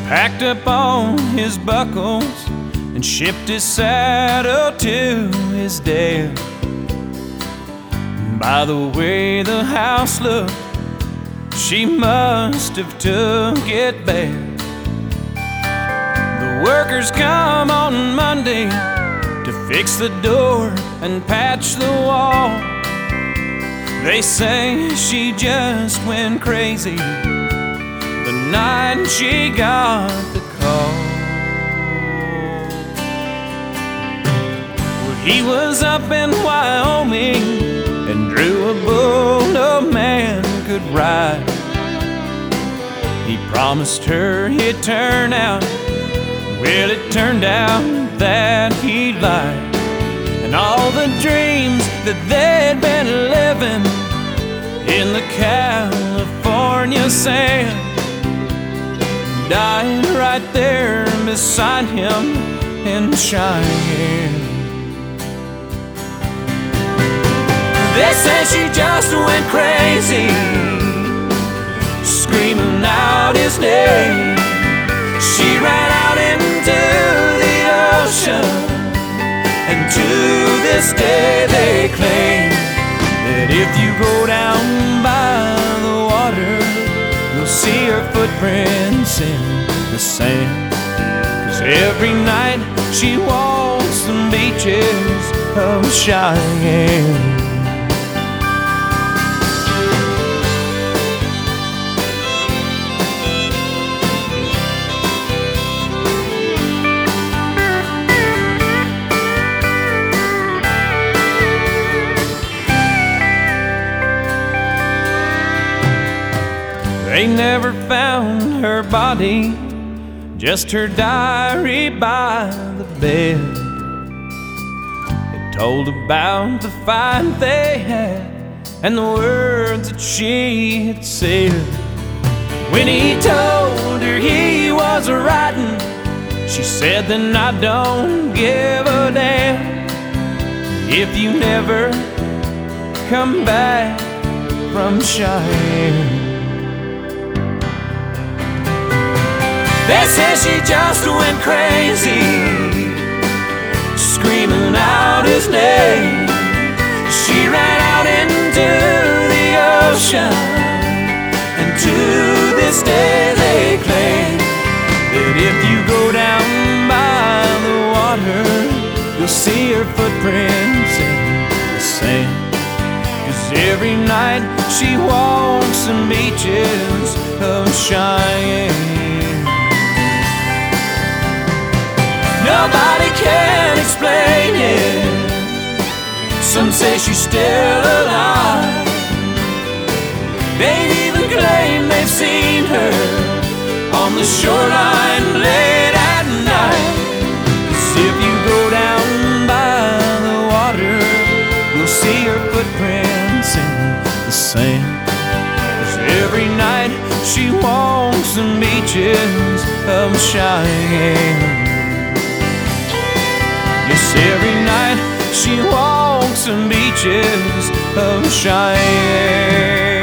packed up on his buckles and shipped his saddle to his dad. By the way the house looked, she must have took it bad. The workers come on Monday to fix the door and patch the wall. They say she just went crazy the night she got the call. Well, he was up in Wyoming and drew a bull no man could ride. He promised her he'd turn out. Well, it turned out that he lied. And all the dreams that they'd been living in the California sand died right there beside him in Cheyenne. They say she just went crazy, screaming out his name. She ran out into the ocean, and to this day they claim that if you go down by the water, you'll see her footprints in the sand. 'Cause every night she walks the beaches of Cheyenne. They never found her body, just her diary by the bed. It told about the fight they had and the words that she had said. When he told her he was riding, she said, "Then I don't give a damn if you never come back from Cheyenne." They say she just went crazy, screaming out his name. She ran out into the ocean, and to this day they claim that if you go down by the water, you'll see her footprints in the sand. 'Cause every night she walks the beaches of Cheyenne. Nobody can explain it. Some say she's still alive. They even claim they've seen her on the shoreline late at night. 'Cause if you go down by the water, you'll see her footprints in the sand. 'Cause every night she walks the beaches of Cheyenne. Yes, every night she walks the beaches of Cheyenne.